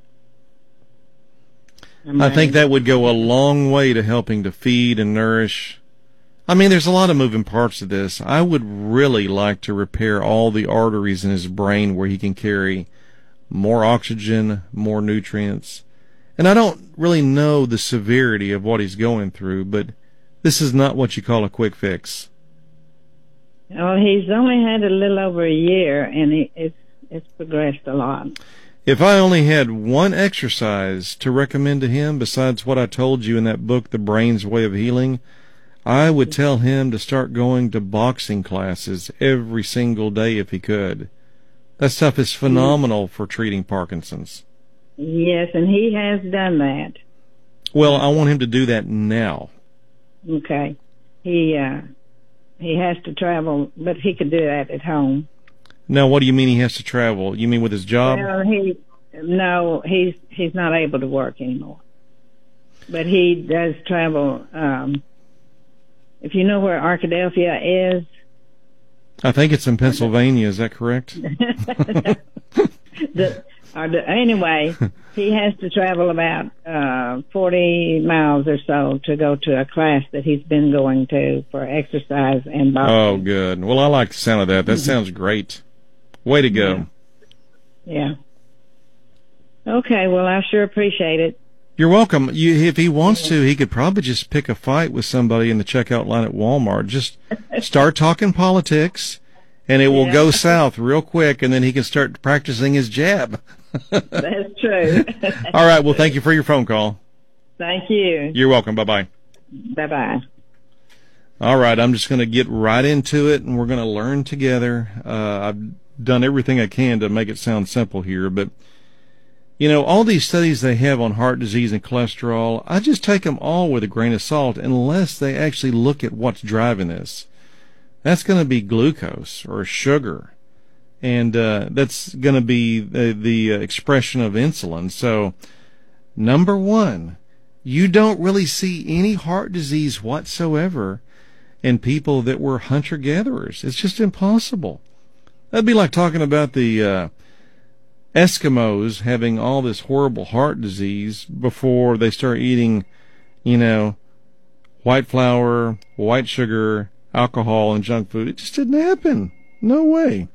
I think that would go a long way to helping to feed and nourish. I mean, there's a lot of moving parts to this. I would really like to repair all the arteries in his brain where he can carry more oxygen, more nutrients. And I don't really know the severity of what he's going through, but this is not what you call a quick fix. Well, he's only had a little over a year, and he, it's it's progressed a lot. If I only had one exercise to recommend to him besides what I told you in that book, The Brain's Way of Healing, I would tell him to start going to boxing classes every single day if he could. That stuff is phenomenal for treating Parkinson's. Yes, and he has done that. Well, I want him to do that now. Okay. He uh, he has to travel, but he could do that at home. Now, what do you mean he has to travel? You mean with his job? Well, he no, he's he's not able to work anymore. But he does travel. Um, if you know where Arkadelphia is, I think it's in Pennsylvania. Is that correct? the, or the, anyway, he has to travel about uh, forty miles or so to go to a class that he's been going to for exercise and boxing. Oh, good. Well, I like the sound of that. That sounds great. Way to go. Yeah. Okay, well, I sure appreciate it. You're welcome. You, if he wants to, he could probably just pick a fight with somebody in the checkout line at Walmart. Just start talking politics, and it will Yeah. go south real quick, and then he can start practicing his jab. That's true. All right. Well, thank you for your phone call. Thank you. You're welcome. Bye-bye. Bye-bye. All right. I'm just going to get right into it, and we're going to learn together. Uh, I've done everything I can to make it sound simple here, but you know, all these studies they have on heart disease and cholesterol, I just take them all with a grain of salt unless they actually look at what's driving this. That's going to be glucose or sugar, and uh, that's going to be the, the uh, expression of insulin. So, number one, you don't really see any heart disease whatsoever in people that were hunter-gatherers. It's just impossible. That'd be like talking about the uh, Eskimos having all this horrible heart disease before they start eating, you know, white flour, white sugar, alcohol, and junk food. It just didn't happen. No way.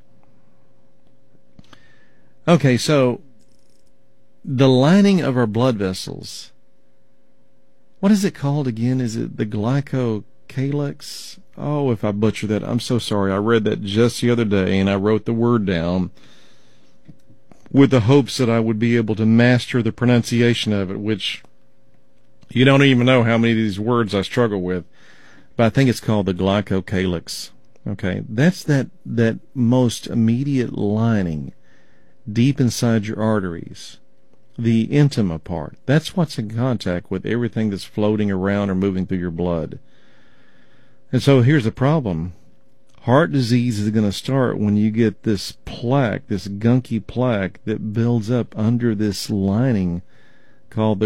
Okay, so the lining of our blood vessels, what is it called again? Is it the glycocalyx? Oh, if I butcher that, I'm so sorry. I read that just the other day, and I wrote the word down with the hopes that I would be able to master the pronunciation of it, which you don't even know how many of these words I struggle with. But I think it's called the glycocalyx. Okay, that's that, that most immediate lining deep inside your arteries, the intima part. That's what's in contact with everything that's floating around or moving through your blood. And so here's the problem. Heart disease is going to start when you get this plaque, this gunky plaque that builds up under this lining called the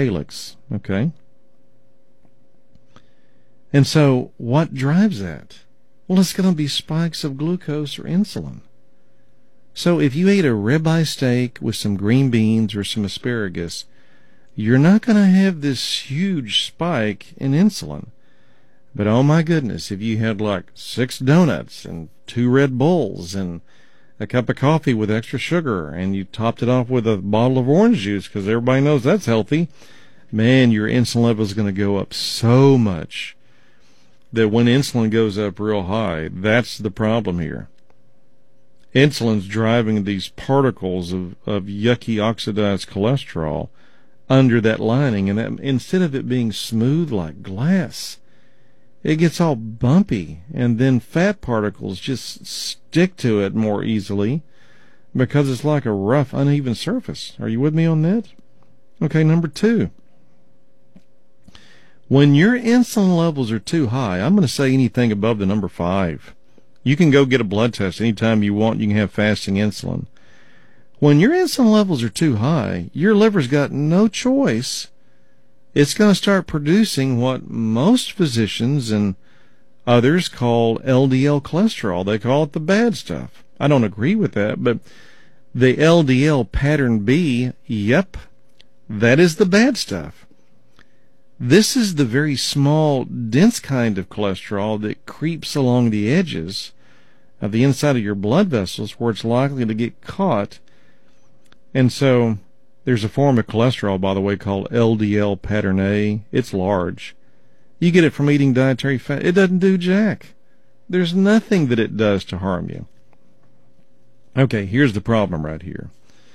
glycocalyx. Okay? And so what drives that? well, it's going to be spikes of glucose or insulin. So if you ate a ribeye steak with some green beans or some asparagus, you're not going to have this huge spike in insulin. But oh my goodness, if you had like six donuts and two Red Bulls and a cup of coffee with extra sugar and you topped it off with a bottle of orange juice because everybody knows that's healthy, man, your insulin level is going to go up so much that when insulin goes up real high, that's the problem here. Insulin's driving these particles of, of yucky oxidized cholesterol under that lining, and that, instead of it being smooth like glass, it gets all bumpy, and then fat particles just stick to it more easily because it's like a rough, uneven surface. Are you with me on that? Okay, number two. When your insulin levels are too high, I'm going to say anything above the number five. You can go get a blood test anytime you want. You can have fasting insulin. When your insulin levels are too high, your liver's got no choice. It's going to start producing what most physicians and others call L D L cholesterol. They call it the bad stuff. I don't agree with that, but the L D L pattern B, yep, that is the bad stuff. This is the very small, dense kind of cholesterol that creeps along the edges of the inside of your blood vessels where it's likely to get caught. And so there's a form of cholesterol, by the way, called L D L pattern A. It's large. You get it from eating dietary fat. It doesn't do jack. There's nothing that it does to harm you. Okay, here's the problem right here.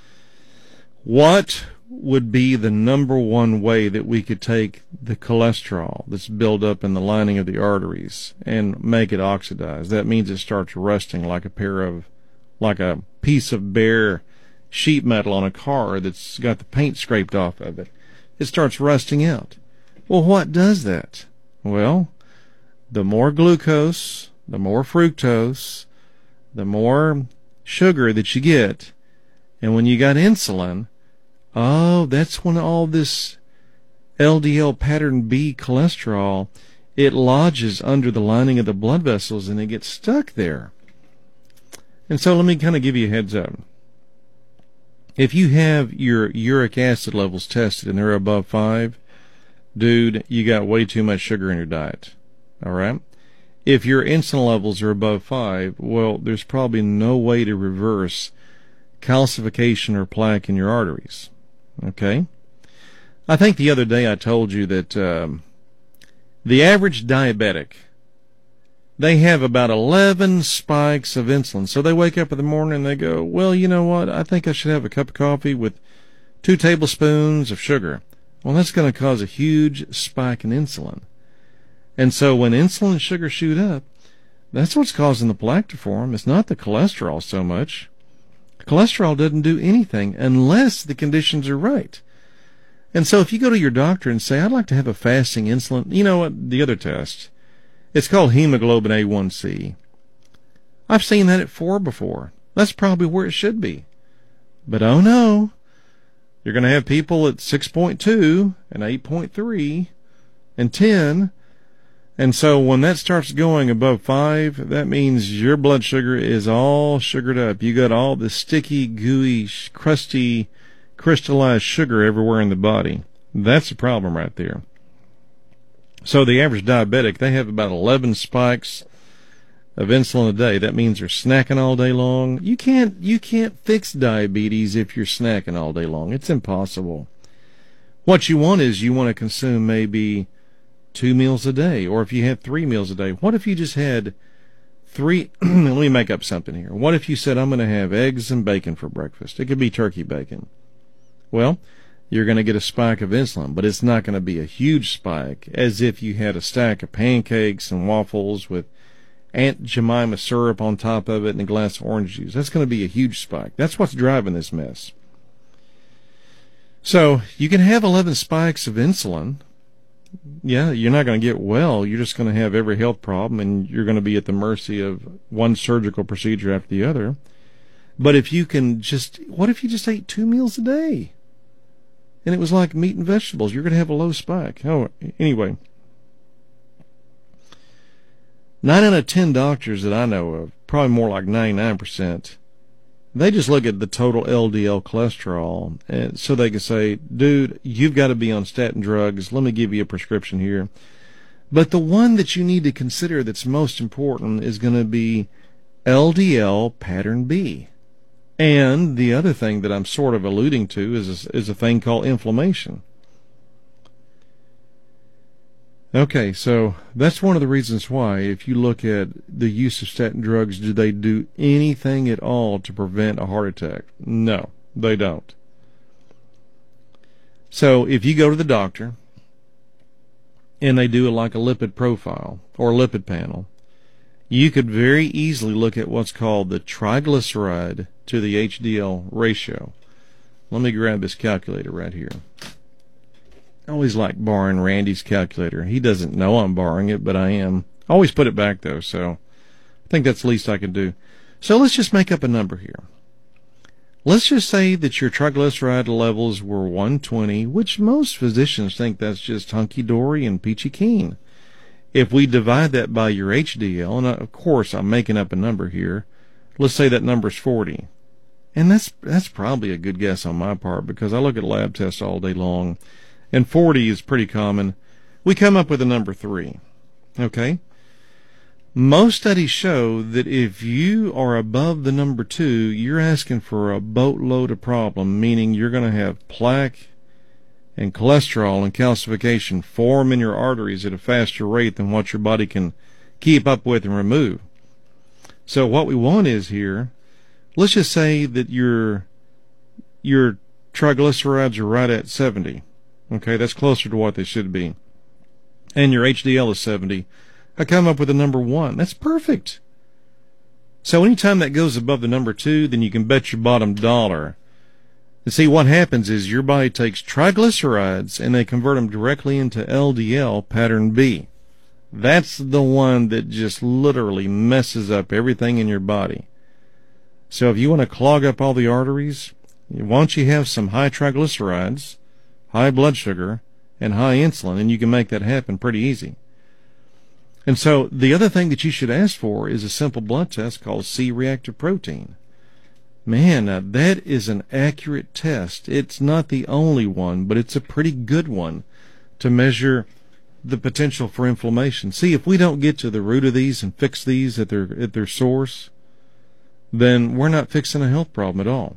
What would be the number one way that we could take the cholesterol that's built up in the lining of the arteries and make it oxidize? That means it starts rusting like a pair of, like a piece of bare sheet metal on a car that's got the paint scraped off of it. It starts rusting out. Well, what does that? Well, the more glucose, the more fructose, the more sugar that you get, and when you got insulin, oh, that's when all this L D L pattern B cholesterol, it lodges under the lining of the blood vessels and it gets stuck there. And so let me kind of give you a heads up. If you have your uric acid levels tested and they're above five, dude, you got way too much sugar in your diet. All right? If your insulin levels are above five, well, there's probably no way to reverse calcification or plaque in your arteries. Okay? I think the other day I told you that um, the average diabetic, they have about eleven spikes of insulin. So they wake up in the morning and they go, well, you know what? I think I should have a cup of coffee with two tablespoons of sugar. Well, that's going to cause a huge spike in insulin. And so when insulin and sugar shoot up, that's what's causing the plaque to form. It's not the cholesterol so much. Cholesterol doesn't do anything unless the conditions are right. And so if you go to your doctor and say, I'd like to have a fasting insulin, you know what, the other test, it's called hemoglobin A one C. I've seen that at four before. That's probably where it should be. But oh no, you're going to have people at six point two and eight point three and ten. And so when that starts going above five, that means your blood sugar is all sugared up. You got all the sticky, gooey, crusty, crystallized sugar everywhere in the body. That's the problem right there. So the average diabetic, they have about eleven spikes of insulin a day. That means they're snacking all day long. You can't, you can't fix diabetes if you're snacking all day long. It's impossible. What you want is you want to consume maybe two meals a day, or if you had three meals a day. What if you just had three? Let me make up something here. What if you said, I'm going to have eggs and bacon for breakfast? It could be turkey bacon. Well, you're going to get a spike of insulin, but it's not going to be a huge spike, as if you had a stack of pancakes and waffles with Aunt Jemima syrup on top of it and a glass of orange juice. That's going to be a huge spike. That's what's driving this mess. So you can have eleven spikes of insulin. Yeah, you're not going to get well. You're just going to have every health problem, and you're going to be at the mercy of one surgical procedure after the other. But if you can just, what if you just ate two meals a day? And it was like meat and vegetables. You're going to have a low spike. Oh, anyway. Nine out of ten doctors that I know of, probably more like ninety-nine percent, they just look at the total L D L cholesterol, and so they can say, dude, you've got to be on statin drugs. Let me give you a prescription here. But the one that you need to consider that's most important is going to be L D L pattern B. And the other thing that I'm sort of alluding to is a, is a thing called inflammation. Okay, so that's one of the reasons why, if you look at the use of statin drugs, do they do anything at all to prevent a heart attack? No, they don't. So if you go to the doctor and they do like a lipid profile or lipid panel, you could very easily look at what's called the triglyceride to the H D L ratio. Let me grab this calculator right here. I always like borrowing Randy's calculator. He doesn't know I'm borrowing it, but I am. I always put it back, though, so I think that's the least I can do. So let's just make up a number here. Let's just say that your triglyceride levels were one twenty, which most physicians think that's just hunky-dory and peachy keen. If we divide that by your H D L, and of course I'm making up a number here, let's say that number's forty. And that's that's probably a good guess on my part, because I look at lab tests all day long, and forty is pretty common. We come up with a number three. Okay? Most studies show that if you are above the number two, you're asking for a boatload of problem, meaning you're going to have plaque and cholesterol and calcification form in your arteries at a faster rate than what your body can keep up with and remove. So what we want is here, let's just say that your your triglycerides are right at seventy. Okay, that's closer to what they should be. And your H D L is seventy. I come up with a number one. That's perfect. So anytime that goes above the number two, then you can bet your bottom dollar. And see, what happens is your body takes triglycerides and they convert them directly into L D L pattern B. That's the one that just literally messes up everything in your body. So if you want to clog up all the arteries, why don't you have some high triglycerides, high blood sugar, and high insulin, and you can make that happen pretty easy. And so the other thing that you should ask for is a simple blood test called C-reactive protein. Man, now that is an accurate test. It's not the only one, but it's a pretty good one to measure the potential for inflammation. See, if we don't get to the root of these and fix these at their at their source, then we're not fixing a health problem at all.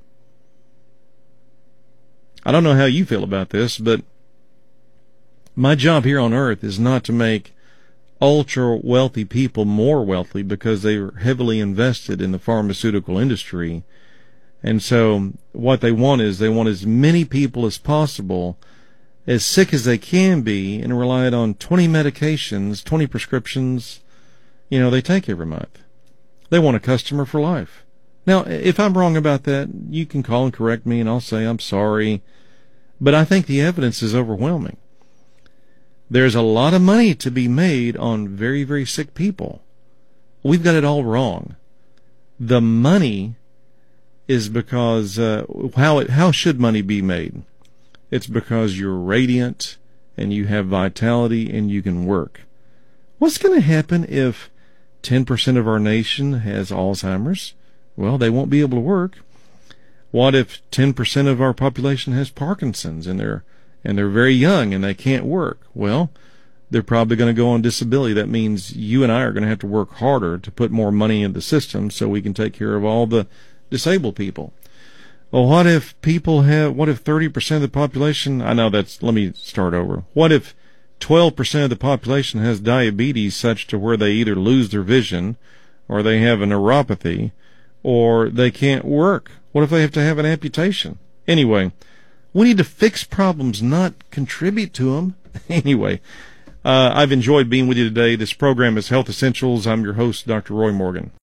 I don't know how you feel about this, but my job here on earth is not to make ultra wealthy people more wealthy because they are heavily invested in the pharmaceutical industry. And so what they want is they want as many people as possible as sick as they can be and relied on twenty medications, twenty prescriptions, you know, they take every month. They want a customer for life. Now, if I'm wrong about that, you can call and correct me and I'll say I'm sorry. But I think the evidence is overwhelming. There's a lot of money to be made on very, very sick people. We've got it all wrong. The money is because, uh, how it, how should money be made? It's because you're radiant and you have vitality and you can work. What's going to happen if ten percent of our nation has Alzheimer's? Well, they won't be able to work. What if ten percent of our population has Parkinson's and they're and they're very young and they can't work? Well, they're probably going to go on disability. That means you and I are going to have to work harder to put more money in the system so we can take care of all the disabled people. Well, what if people have, what if thirty percent of the population, I know that's, let me start over. What if twelve percent of the population has diabetes such to where they either lose their vision or they have a neuropathy or they can't work? What if they have to have an amputation? Anyway, we need to fix problems, not contribute to them. Anyway, uh, I've enjoyed being with you today. This program is Health Essentials. I'm your host, Doctor Roy Morgan.